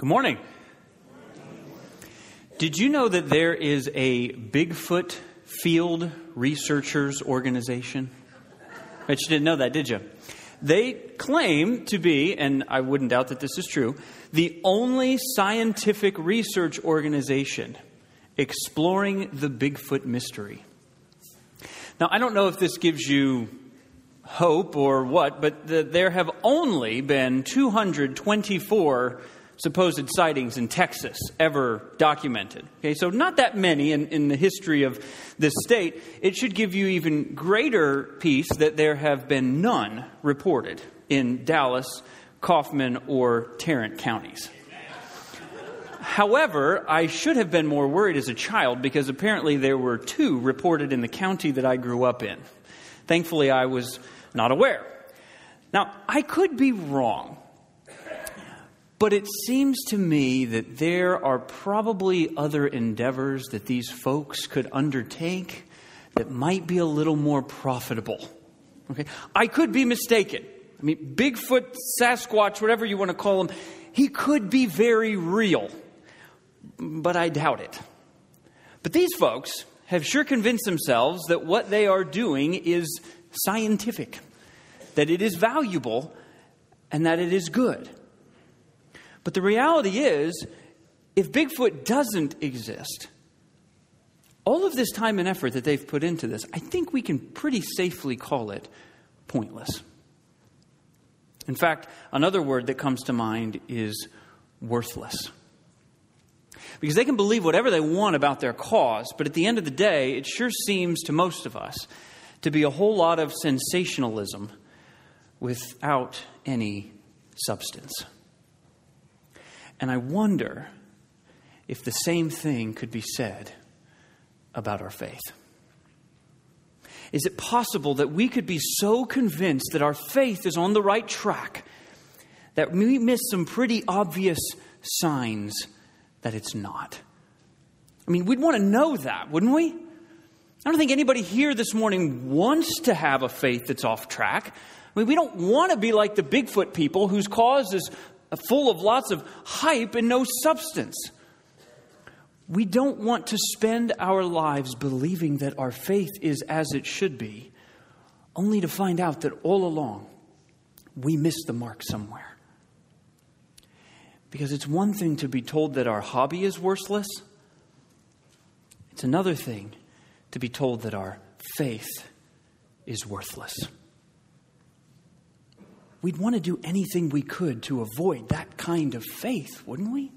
Good morning. Did you know that there is a Bigfoot field researchers organization? Bet you didn't know that, did you? They claim to be, and I wouldn't doubt that this is true, the only scientific research organization exploring the Bigfoot mystery. Now, I don't know if this gives you hope or what, but there have only been 224 supposed sightings in Texas ever documented. Okay, so not that many in the history of this state. It should give you even greater peace that there have been none reported in Dallas, Kaufman, or Tarrant counties. However, I should have been more worried as a child because apparently there were 2 reported in the county that I grew up in. Thankfully, I was not aware. Now, I could be wrong, but it seems to me that there are probably other endeavors that these folks could undertake that might be a little more profitable. Okay, I could be mistaken. I mean, Bigfoot, Sasquatch, whatever you want to call him, he could be very real, but I doubt it. But these folks have sure convinced themselves that what they are doing is scientific, that it is valuable, and that it is good. But the reality is, if Bigfoot doesn't exist, all of this time and effort that they've put into this, I think we can pretty safely call it pointless. In fact, another word that comes to mind is worthless. Because they can believe whatever they want about their cause, but at the end of the day, it sure seems to most of us to be a whole lot of sensationalism without any substance. And I wonder if the same thing could be said about our faith. Is it possible that we could be so convinced that our faith is on the right track that we miss some pretty obvious signs that it's not? I mean, we'd want to know that, wouldn't we? I don't think anybody here this morning wants to have a faith that's off track. I mean, we don't want to be like the Bigfoot people whose cause is full of lots of hype and no substance. We don't want to spend our lives believing that our faith is as it should be, only to find out that all along we missed the mark somewhere. Because it's one thing to be told that our hobby is worthless. It's another thing to be told that our faith is worthless. We'd want to do anything we could to avoid that kind of faith, wouldn't we?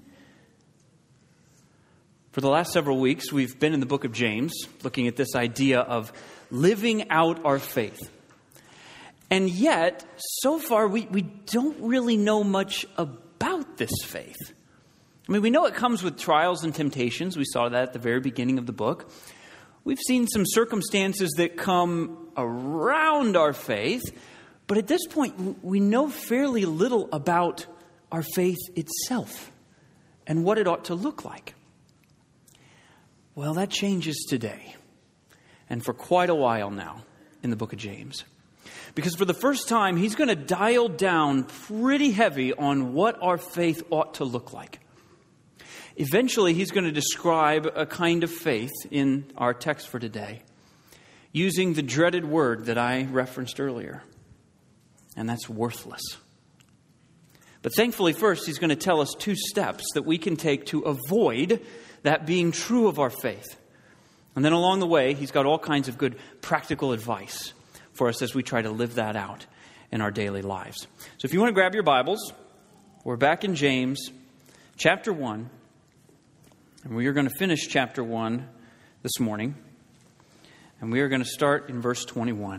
For the last several weeks, we've been in the book of James, looking at this idea of living out our faith. And yet, so far, we don't really know much about this faith. I mean, we know it comes with trials and temptations. We saw that at the very beginning of the book. We've seen some circumstances that come around our faith. But at this point, we know fairly little about our faith itself and what it ought to look like. Well, that changes today and for quite a while now in the book of James. Because for the first time, he's going to dial down pretty heavy on what our faith ought to look like. Eventually, he's going to describe a kind of faith in our text for today using the dreaded word that I referenced earlier. And that's worthless. But thankfully, first, he's going to tell us 2 steps that we can take to avoid that being true of our faith. And then along the way, he's got all kinds of good practical advice for us as we try to live that out in our daily lives. So if you want to grab your Bibles, we're back in James chapter 1. And we are going to finish chapter 1 this morning. And we are going to start in verse 21.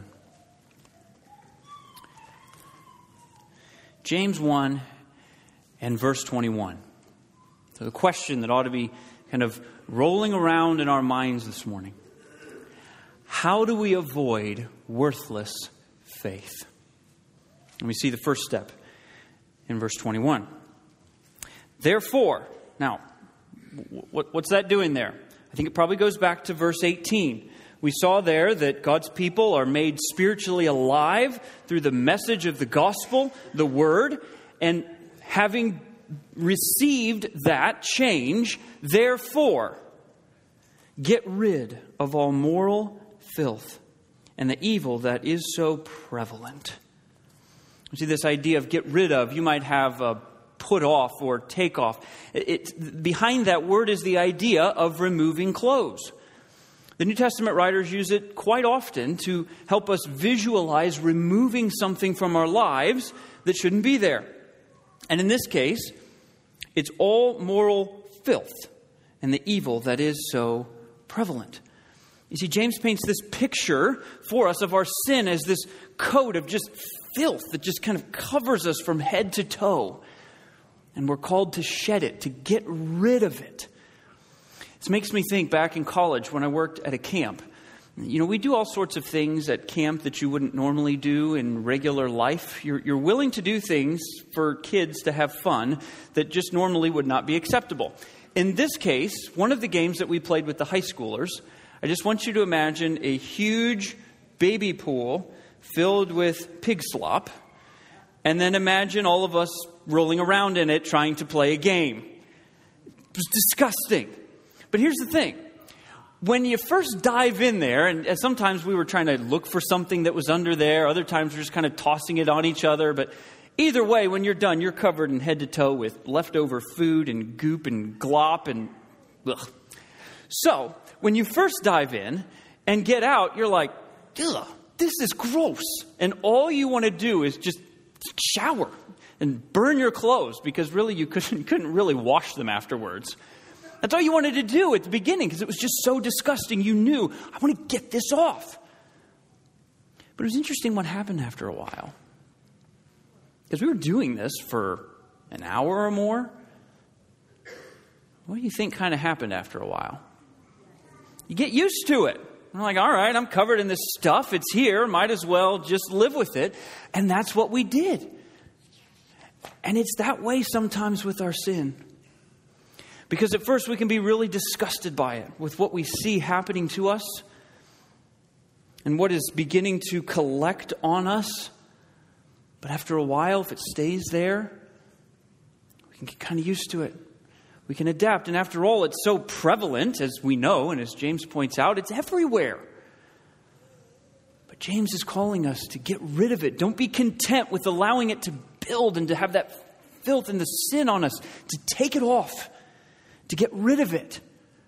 James 1 and verse 21. So the question that ought to be kind of rolling around in our minds this morning. How do we avoid worthless faith? And we see the first step in verse 21. Therefore, now, what's that doing there? I think it probably goes back to verse 18. We saw there that God's people are made spiritually alive through the message of the gospel, the word, and having received that change, therefore, get rid of all moral filth and the evil that is so prevalent. You see, this idea of get rid of, you might have put off or take off. Behind that word is the idea of removing clothes. The New Testament writers use it quite often to help us visualize removing something from our lives that shouldn't be there. And in this case, it's all moral filth and the evil that is so prevalent. You see, James paints this picture for us of our sin as this coat of just filth that just kind of covers us from head to toe. And we're called to shed it, to get rid of it. This makes me think back in college when I worked at a camp. You know, we do all sorts of things at camp that you wouldn't normally do in regular life. You're willing to do things for kids to have fun that just normally would not be acceptable. In this case, one of the games that we played with the high schoolers, I just want you to imagine a huge baby pool filled with pig slop, and then imagine all of us rolling around in it trying to play a game. It was disgusting. But here's the thing. When you first dive in there, and sometimes we were trying to look for something that was under there, other times we're just kind of tossing it on each other, but either way, when you're done, you're covered in head to toe with leftover food and goop and glop and ugh. So, when you first dive in and get out, you're like, ugh, this is gross. And all you want to do is just shower and burn your clothes because really you couldn't really wash them afterwards. That's all you wanted to do at the beginning because it was just so disgusting. You knew, I want to get this off. But it was interesting what happened after a while. Because we were doing this for an hour or more. What do you think kind of happened after a while? You get used to it. I'm like, all right, I'm covered in this stuff. It's here. Might as well just live with it. And that's what we did. And it's that way sometimes with our sin. Because at first we can be really disgusted by it, with what we see happening to us and what is beginning to collect on us. But after a while, if it stays there, we can get kind of used to it. We can adapt. And after all, it's so prevalent, as we know, and as James points out, it's everywhere. But James is calling us to get rid of it. Don't be content with allowing it to build and to have that filth and the sin on us, to take it off, to get rid of it.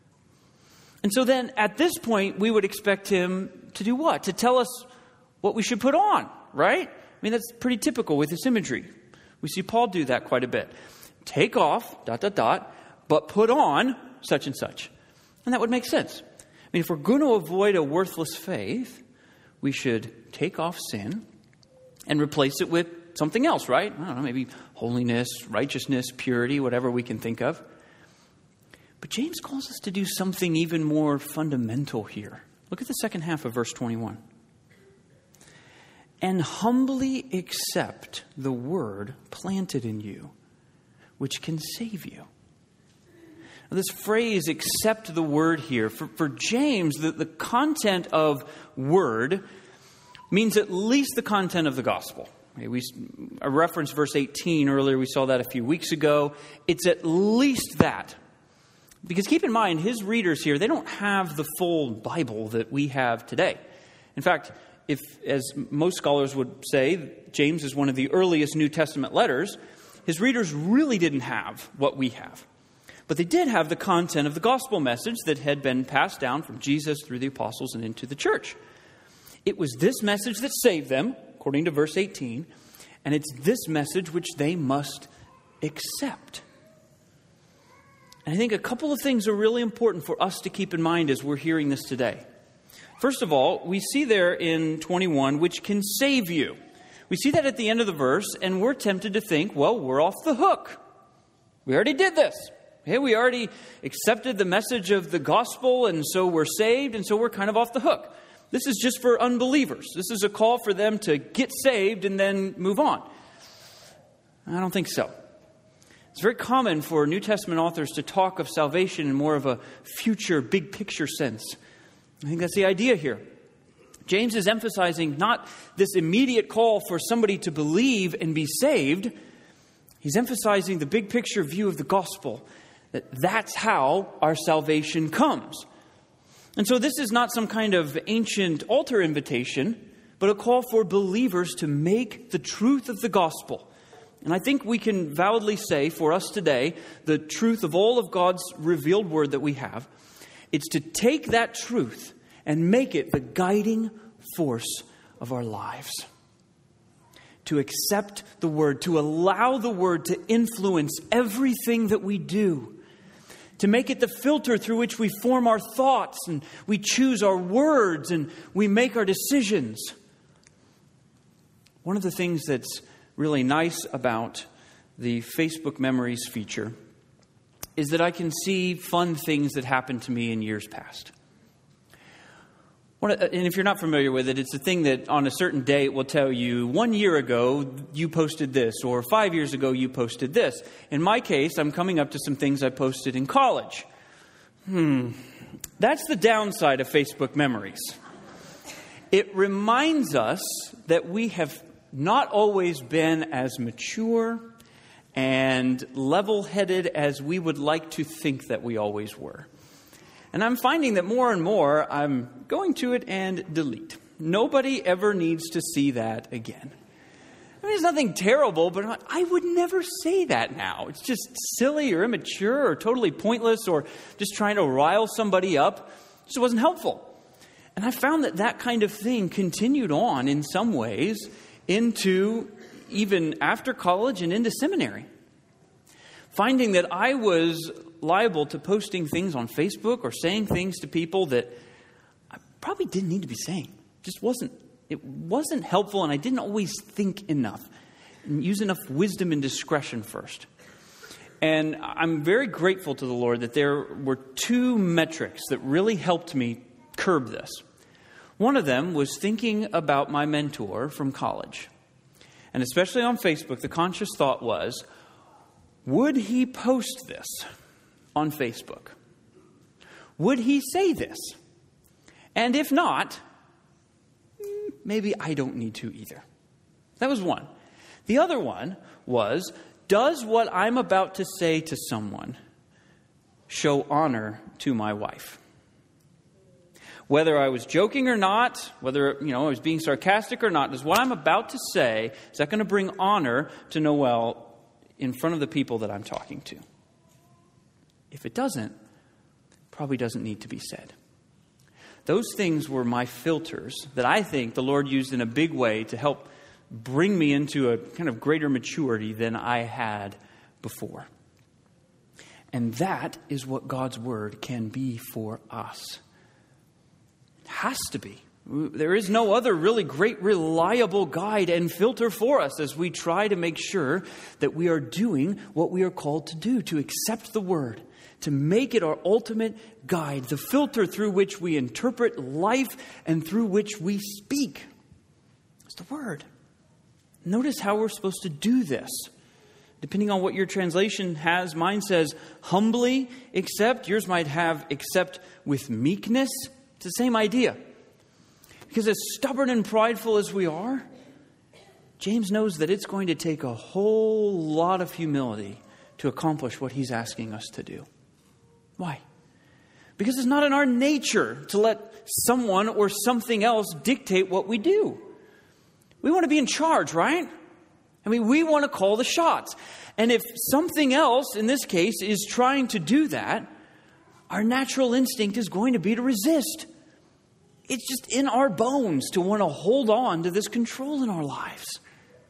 And so then at this point, we would expect him to do what? To tell us what we should put on, right? I mean, that's pretty typical with this imagery. We see Paul do that quite a bit. Take off, ... but put on such and such. And that would make sense. I mean, if we're going to avoid a worthless faith, we should take off sin and replace it with something else, right? I don't know, maybe holiness, righteousness, purity, whatever we can think of. But James calls us to do something even more fundamental here. Look at the second half of verse 21. And humbly accept the word planted in you, which can save you. Now, this phrase, accept the word here, for James, the content of word means at least the content of the gospel. I referenced verse 18 earlier. We saw that a few weeks ago. It's at least that. Because keep in mind, his readers here, they don't have the full Bible that we have today. In fact, if, as most scholars would say, James is one of the earliest New Testament letters, his readers really didn't have what we have. But they did have the content of the gospel message that had been passed down from Jesus through the apostles and into the church. It was this message that saved them, according to verse 18, and it's this message which they must accept. And I think a couple of things are really important for us to keep in mind as we're hearing this today. First of all, we see there in 21, which can save you. We see that at the end of the verse, and we're tempted to think, well, we're off the hook. We already did this. Hey, we already accepted the message of the gospel, and so we're saved, and so we're kind of off the hook. This is just for unbelievers. This is a call for them to get saved and then move on. I don't think so. It's very common for New Testament authors to talk of salvation in more of a future, big picture sense. I think that's the idea here. James is emphasizing not this immediate call for somebody to believe and be saved, He's emphasizing the big picture view of the gospel, that's how our salvation comes. And so this is not some kind of ancient altar invitation, but a call for believers to make the truth of the gospel. And I think we can validly say for us today, the truth of all of God's revealed word that we have, it's to take that truth and make it the guiding force of our lives. To accept the word, to allow the word to influence everything that we do. To make it the filter through which we form our thoughts and we choose our words and we make our decisions. One of the things that's really nice about the Facebook Memories feature is that I can see fun things that happened to me in years past. And if you're not familiar with it, it's a thing that on a certain day it will tell you, 1 year ago you posted this, or 5 years ago you posted this. In my case, I'm coming up to some things I posted in college. That's the downside of Facebook Memories. It reminds us that we have not always been as mature and level-headed as we would like to think that we always were. And I'm finding that more and more I'm going to it and delete. Nobody ever needs to see that again. I mean, it's nothing terrible, but I would never say that now. It's just silly or immature or totally pointless or just trying to rile somebody up. It just wasn't helpful. And I found that kind of thing continued on in some ways into even after college and into seminary. Finding that I was liable to posting things on Facebook or saying things to people that I probably didn't need to be saying. It wasn't helpful, and I didn't always think enough and use enough wisdom and discretion first. And I'm very grateful to the Lord that there were 2 metrics that really helped me curb this. One of them was thinking about my mentor from college. And especially on Facebook, the conscious thought was, would he post this on Facebook? Would he say this? And if not, maybe I don't need to either. That was one. The other one was, does what I'm about to say to someone show honor to my wife? Whether I was joking or not, whether I was being sarcastic or not, does what I'm about to say, is that going to bring honor to Noelle in front of the people that I'm talking to? If it doesn't, probably doesn't need to be said. Those things were my filters that I think the Lord used in a big way to help bring me into a kind of greater maturity than I had before. And that is what God's word can be for us. It has to be. There is no other really great, reliable guide and filter for us as we try to make sure that we are doing what we are called to do, to accept the word, to make it our ultimate guide, the filter through which we interpret life and through which we speak. It's the word. Notice how we're supposed to do this. Depending on what your translation has, mine says humbly accept. Yours might have accept with meekness. It's the same idea. Because as stubborn and prideful as we are, James knows that it's going to take a whole lot of humility to accomplish what he's asking us to do. Why? Because it's not in our nature to let someone or something else dictate what we do. We want to be in charge, right? I mean, we want to call the shots. And if something else, in this case, is trying to do that, our natural instinct is going to be to resist. It's just in our bones to want to hold on to this control in our lives.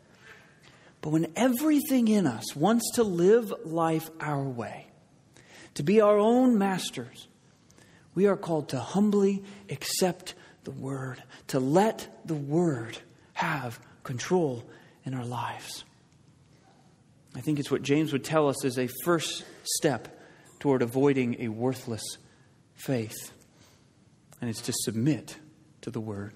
But when everything in us wants to live life our way, to be our own masters, we are called to humbly accept the word, to let the word have control in our lives. I think it's what James would tell us as a first step toward avoiding a worthless faith. And it's to submit to the word.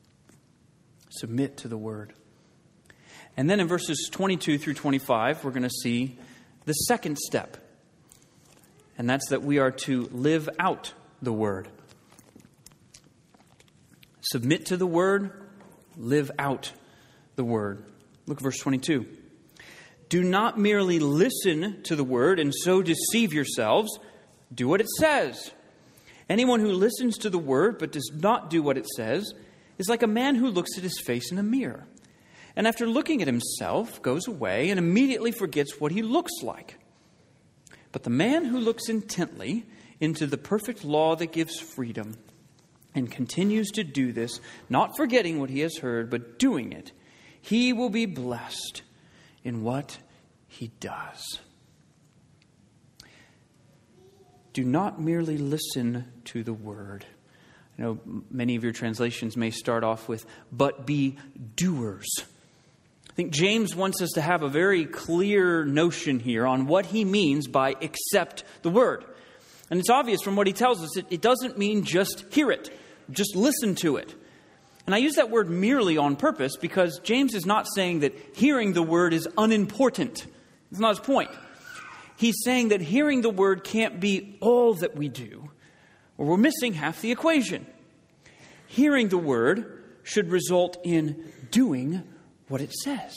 Submit to the word. And then in verses 22 through 25, we're going to see the second step. And that's that we are to live out the word. Submit to the word, live out the word. Look at verse 22. Do not merely listen to the word and so deceive yourselves. Do what it says. Anyone who listens to the word but does not do what it says is like a man who looks at his face in a mirror, and after looking at himself goes away and immediately forgets what he looks like. But the man who looks intently into the perfect law that gives freedom and continues to do this, not forgetting what he has heard, but doing it, he will be blessed in what he does. Do not merely listen to the word. I know many of your translations may start off with, but be doers. I think James wants us to have a very clear notion here on what he means by accept the word. And it's obvious from what he tells us, it doesn't mean just hear it, just listen to it. And I use that word merely on purpose because James is not saying that hearing the word is unimportant. It's not his point. He's saying that hearing the word can't be all that we do, or we're missing half the equation. Hearing the word should result in doing what it says.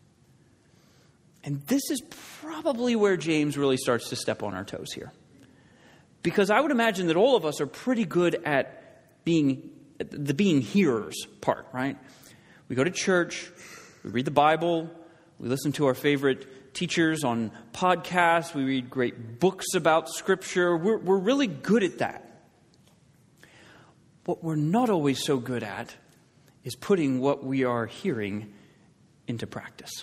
And this is probably where James really starts to step on our toes here. Because I would imagine that all of us are pretty good at being hearers part, right? We go to church, we read the Bible, we listen to our favorite teachers on podcasts, we read great books about Scripture. We're really good at that. What we're not always so good at is putting what we are hearing into practice.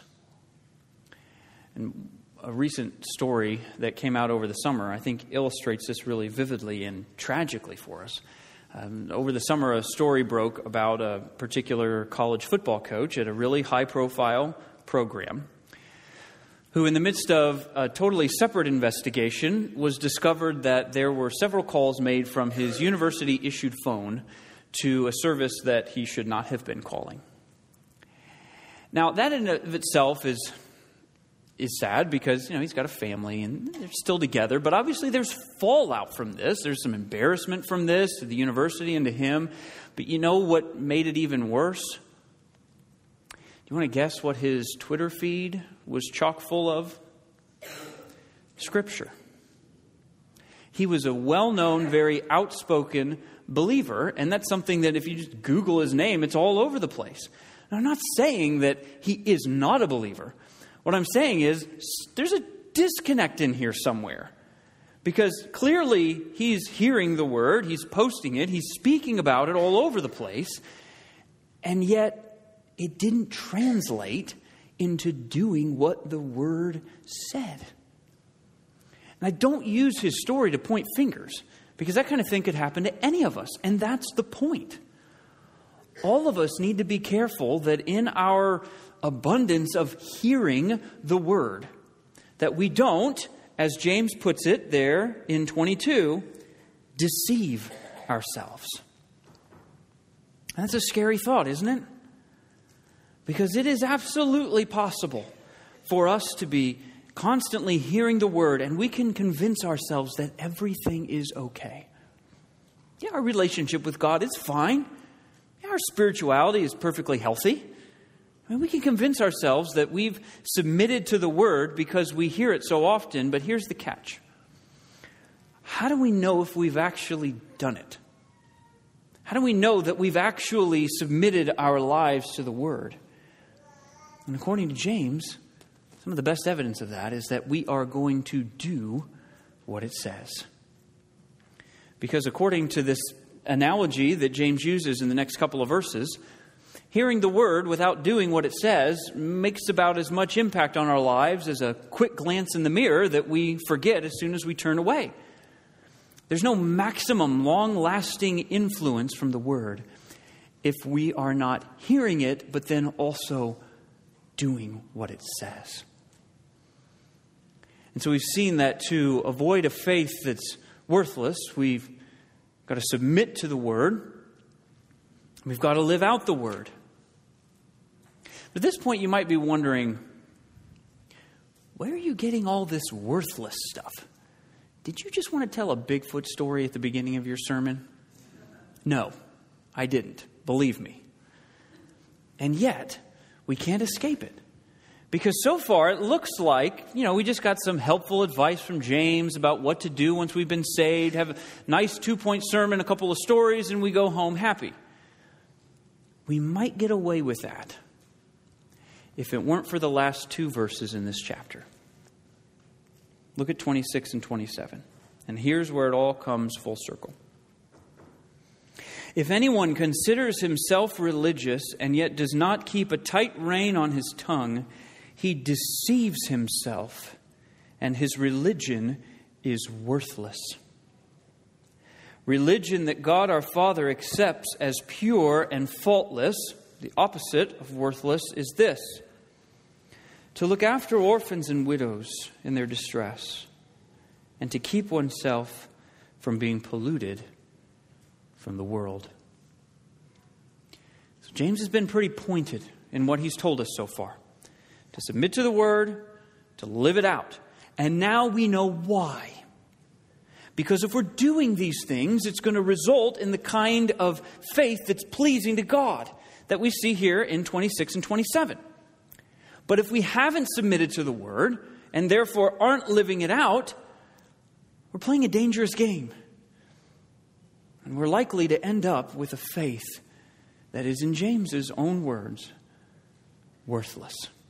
And a recent story that came out over the summer, I think, illustrates this really vividly and tragically for us. Over the summer, a story broke about a particular college football coach at a really high-profile program who, in the midst of a totally separate investigation, was discovered that there were several calls made from his university-issued phone to a service that he should not have been calling. Now, that in and of itself is sad because, he's got a family and they're still together. But obviously there's fallout from this. There's some embarrassment from this to the university and to him. But you know what made it even worse? Do you want to guess what his Twitter feed was chock full of? Scripture. He was a well-known, very outspoken believer. And that's something that if you just Google his name, it's all over the place. Now, I'm not saying that he is not a believer. What I'm saying is there's a disconnect in here somewhere. Because clearly he's hearing the word, he's posting it, he's speaking about it all over the place, and yet it didn't translate into doing what the word said. And I don't use his story to point fingers, because that kind of thing could happen to any of us, and that's the point. All of us need to be careful that in our abundance of hearing the word, that we don't, as James puts it there in 22, deceive ourselves. And that's a scary thought, isn't it? Because it is absolutely possible for us to be constantly hearing the word and we can convince ourselves that everything is okay. Yeah, our relationship with God is fine. Yeah, our spirituality is perfectly healthy. We can convince ourselves that we've submitted to the word because we hear it so often, but here's the catch. How do we know if we've actually done it? How do we know that we've actually submitted our lives to the word? And according to James, some of the best evidence of that is that we are going to do what it says. Because according to this analogy that James uses in the next couple of verses, hearing the word without doing what it says makes about as much impact on our lives as a quick glance in the mirror that we forget as soon as we turn away. There's no maximum long-lasting influence from the word if we are not hearing it, but then also doing what it says. And so we've seen that to avoid a faith that's worthless, we've got to submit to the word. We've got to live out the word. But at this point, you might be wondering, where are you getting all this worthless stuff? Did you just want to tell a Bigfoot story at the beginning of your sermon? No, I didn't. Believe me. And yet, we can't escape it. Because so far it looks like, we just got some helpful advice from James about what to do once we've been saved, have a nice 2-point sermon, a couple of stories, and we go home happy. We might get away with that if it weren't for the last 2 verses in this chapter. Look at 26 and 27. And here's where it all comes full circle. If anyone considers himself religious and yet does not keep a tight rein on his tongue, he deceives himself, and his religion is worthless. Religion that God our Father accepts as pure and faultless, the opposite of worthless, is this: to look after orphans and widows in their distress, and to keep oneself from being polluted from the world. So James has been pretty pointed in what he's told us so far. To submit to the Word, to live it out. And now we know why. Because if we're doing these things, it's going to result in the kind of faith that's pleasing to God that we see here in 26 and 27. But if we haven't submitted to the Word, and therefore aren't living it out, we're playing a dangerous game. And we're likely to end up with a faith that is, in James's own words, worthless.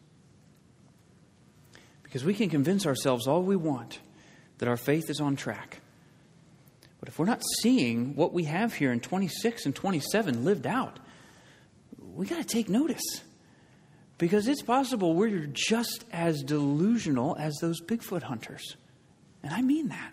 Because we can convince ourselves all we want that our faith is on track. But if we're not seeing what we have here in 26 and 27 lived out, we got to take notice. Because it's possible we're just as delusional as those Bigfoot hunters. And I mean that.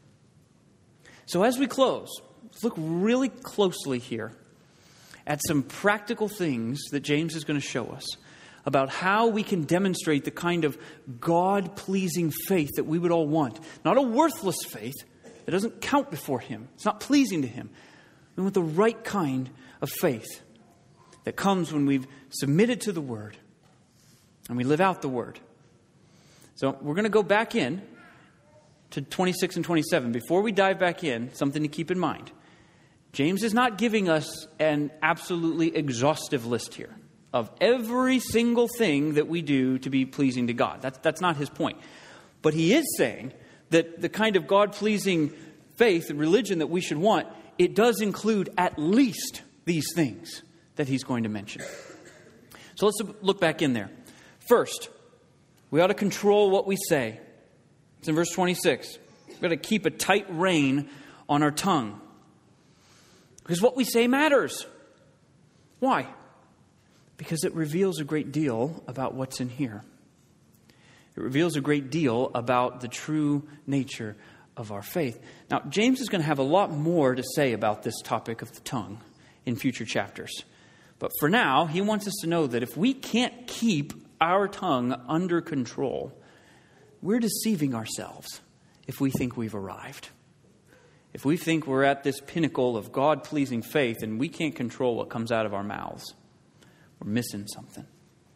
So as we close, let's look really closely here at some practical things that James is going to show us about how we can demonstrate the kind of God-pleasing faith that we would all want. Not a worthless faith that doesn't count before Him. It's not pleasing to Him. We want the right kind of faith that comes when we've submitted to the Word and we live out the Word. So we're going to go back in to 26 and 27. Before we dive back in, something to keep in mind. James is not giving us an absolutely exhaustive list here of every single thing that we do to be pleasing to God. That's not his point. But he is saying that the kind of God-pleasing faith and religion that we should want, it does include at least these things that he's going to mention. So let's look back in there. First, we ought to control what we say. It's in verse 26. We've got to keep a tight rein on our tongue. Because what we say matters. Why? Because it reveals a great deal about what's in here. It reveals a great deal about the true nature of our faith. Now, James is going to have a lot more to say about this topic of the tongue in future chapters. But for now, he wants us to know that if we can't keep our tongue under control, we're deceiving ourselves if we think we've arrived. If we think we're at this pinnacle of God-pleasing faith and we can't control what comes out of our mouths, we're missing something.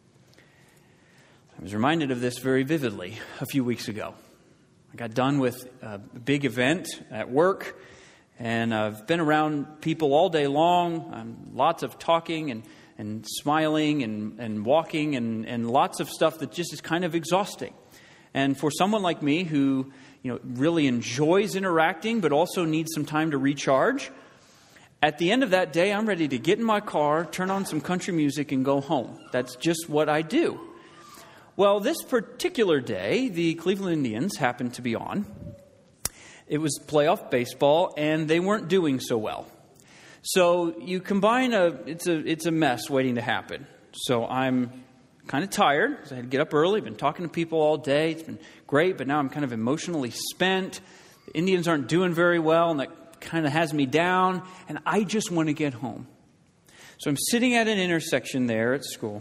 I was reminded of this very vividly a few weeks ago. I got done with a big event at work, and I've been around people all day long, lots of talking and smiling and walking and lots of stuff that just is kind of exhausting. And for someone like me who really enjoys interacting but also needs some time to recharge, at the end of that day, I'm ready to get in my car, turn on some country music, and go home. That's just what I do. Well, this particular day, the Cleveland Indians happened to be on. It was playoff baseball, and they weren't doing so well. So you combine it's a mess waiting to happen. So I'm kind of tired because I had to get up early. I've been talking to people all day. It's been great, but now I'm kind of emotionally spent. The Indians aren't doing very well, and that kind of has me down, and I just want to get home. So I'm sitting at an intersection there at school,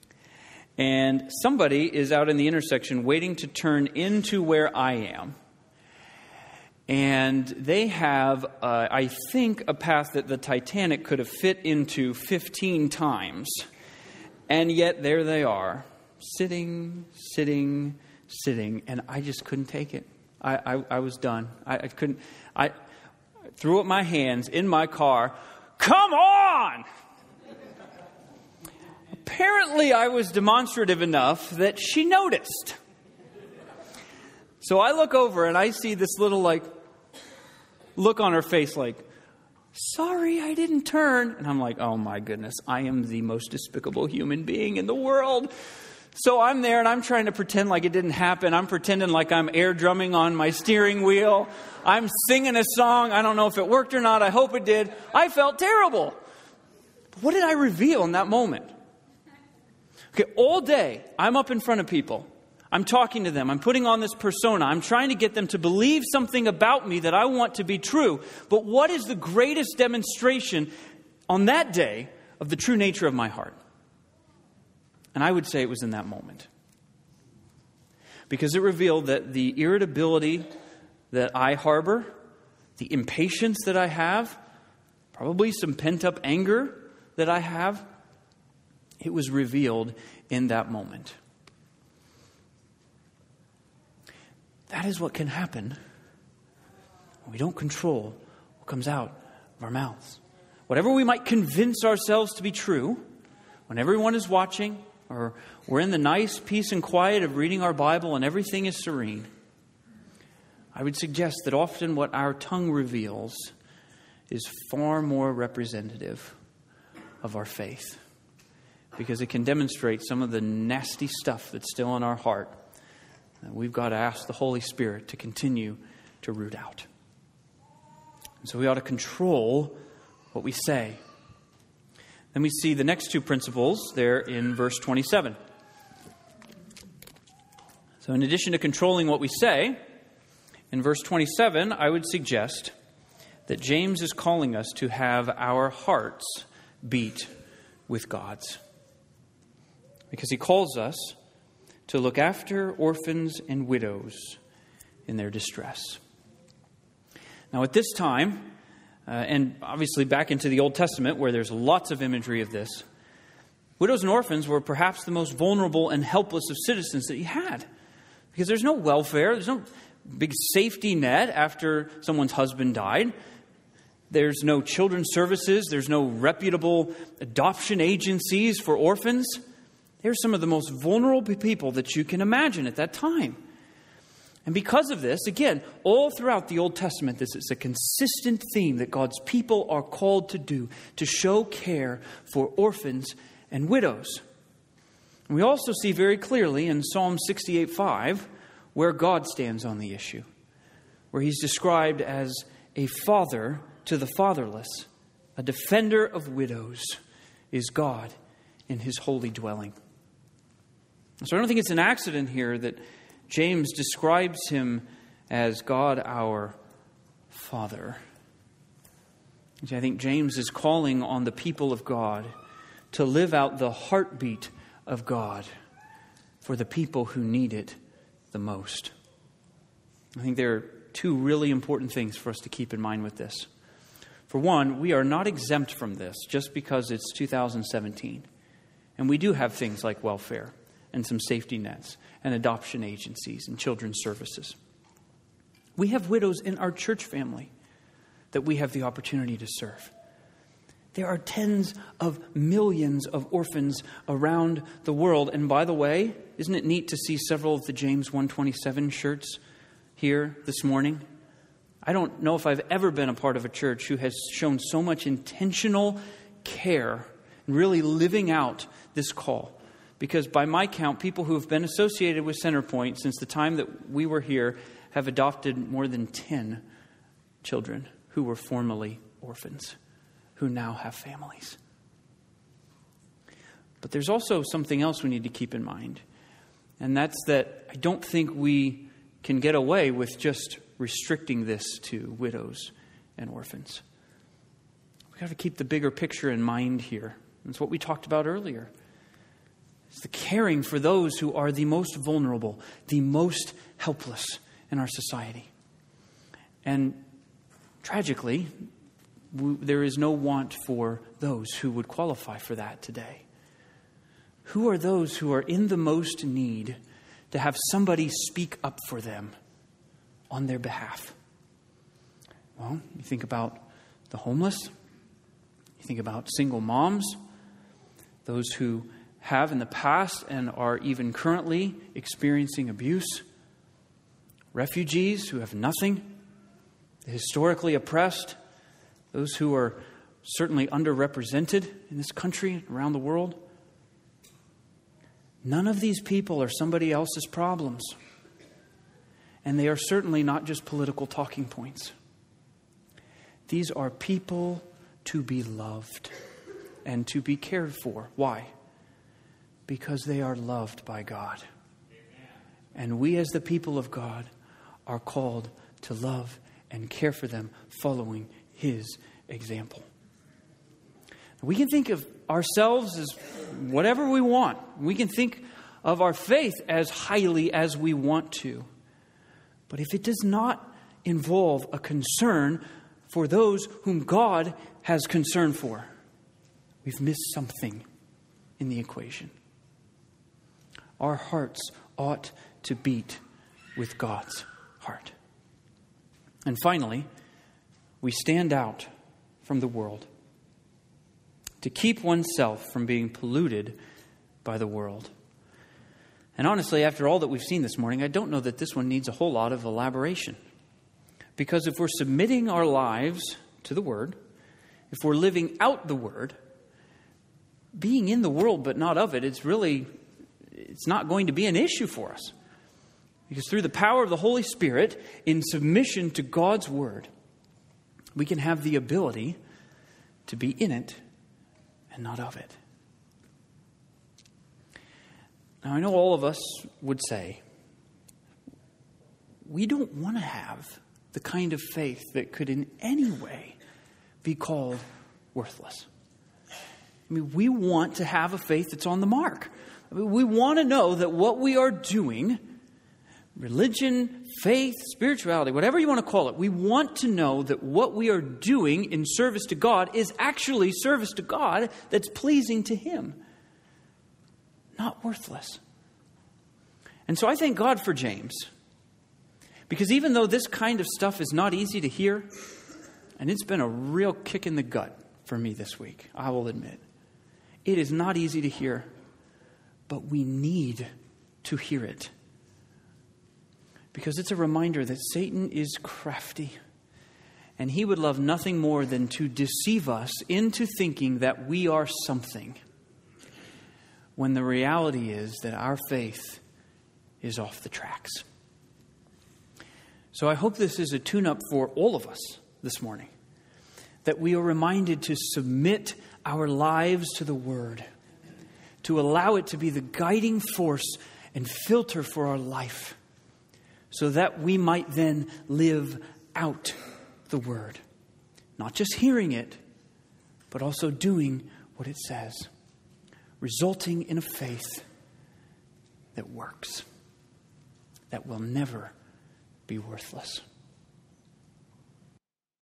and somebody is out in the intersection waiting to turn into where I am. And they have, I think, a path that the Titanic could have fit into 15 times. And yet there they are, sitting, and I just couldn't take it. I was done. I couldn't. I threw up my hands in my car. Come on! apparently I was demonstrative enough that she noticed. So I look over and I see this little look on her face like, sorry, I didn't turn. And I'm like, oh my goodness, I am the most despicable human being in the world. So I'm there and I'm trying to pretend like it didn't happen. I'm pretending like I'm air drumming on my steering wheel. I'm singing a song. I don't know if it worked or not. I hope it did. I felt terrible. But what did I reveal in that moment? Okay, all day I'm up in front of people. I'm talking to them. I'm putting on this persona. I'm trying to get them to believe something about me that I want to be true. But what is the greatest demonstration on that day of the true nature of my heart? And I would say it was in that moment. Because it revealed that the irritability that I harbor, the impatience that I have, probably some pent-up anger that I have, it was revealed in that moment. That is what can happen when we don't control what comes out of our mouths. Whatever we might convince ourselves to be true, when everyone is watching, or we're in the nice peace and quiet of reading our Bible and everything is serene, I would suggest that often what our tongue reveals is far more representative of our faith, because it can demonstrate some of the nasty stuff that's still in our heart that we've got to ask the Holy Spirit to continue to root out. And so we ought to control what we say. Then we see the next two principles there in verse 27. So in addition to controlling what we say, in verse 27, I would suggest that James is calling us to have our hearts beat with God's. Because he calls us to look after orphans and widows in their distress. Now at this time, and obviously back into the Old Testament where there's lots of imagery of this, widows and orphans were perhaps the most vulnerable and helpless of citizens that you had. Because there's no welfare, there's no big safety net after someone's husband died. There's no children's services, there's no reputable adoption agencies for orphans. They're some of the most vulnerable people that you can imagine at that time. And because of this, again, all throughout the Old Testament, this is a consistent theme that God's people are called to do, to show care for orphans and widows. And we also see very clearly in Psalm 68:5 where God stands on the issue, where he's described as a father to the fatherless, a defender of widows is God in his holy dwelling. So I don't think it's an accident here that James describes him as God our Father. I think James is calling on the people of God to live out the heartbeat of God for the people who need it the most. I think there are two really important things for us to keep in mind with this. For one, we are not exempt from this just because it's 2017. And we do have things like welfare and some safety nets and adoption agencies and children's services. We have widows in our church family that we have the opportunity to serve. There are tens of millions of orphans around the world. And by the way, isn't it neat to see several of the James 1:27 shirts here this morning? I don't know if I've ever been a part of a church who has shown so much intentional care and really living out this call. Because by my count, people who have been associated with Centerpoint since the time that we were here have adopted more than 10 children who were formerly orphans, who now have families. But there's also something else we need to keep in mind. And that's that I don't think we can get away with just restricting this to widows and orphans. We've got to keep the bigger picture in mind here. That's what we talked about earlier. It's the caring for those who are the most vulnerable, the most helpless in our society. And tragically, there is no want for those who would qualify for that today. Who are those who are in the most need to have somebody speak up for them on their behalf? Well, you think about the homeless. You think about single moms, those who have in the past and are even currently experiencing abuse, refugees who have nothing, the historically oppressed, those who are certainly underrepresented in this country and around the world. None of these people are somebody else's problems. And they are certainly not just political talking points. These are people to be loved and to be cared for. Why? Because they are loved by God. And we as the people of God are called to love and care for them, following His example. We can think of ourselves as whatever we want. We can think of our faith as highly as we want to. But if it does not involve a concern for those whom God has concern for, we've missed something in the equation. Our hearts ought to beat with God's heart. And finally, we stand out from the world. To keep oneself from being polluted by the world. And honestly, after all that we've seen this morning, I don't know that this one needs a whole lot of elaboration. Because if we're submitting our lives to the Word, if we're living out the Word, being in the world but not of it, it's not going to be an issue for us. Because through the power of the Holy Spirit, in submission to God's Word, we can have the ability to be in it and not of it. Now, I know all of us would say, we don't want to have the kind of faith that could in any way be called worthless. I mean, we want to have a faith that's on the mark. I mean, we want to know that what we are doing, religion, faith, spirituality, whatever you want to call it, we want to know that what we are doing in service to God is actually service to God that's pleasing to Him, not worthless. And so I thank God for James, because even though this kind of stuff is not easy to hear, and it's been a real kick in the gut for me this week, I will admit, it is not easy to hear, but we need to hear it. Because it's a reminder that Satan is crafty. And he would love nothing more than to deceive us into thinking that we are something. When the reality is that our faith is off the tracks. So I hope this is a tune-up for all of us this morning. That we are reminded to submit our lives to the Word. To allow it to be the guiding force and filter for our life. So that we might then live out the Word. Not just hearing it, but also doing what it says. Resulting in a faith that works. That will never be worthless.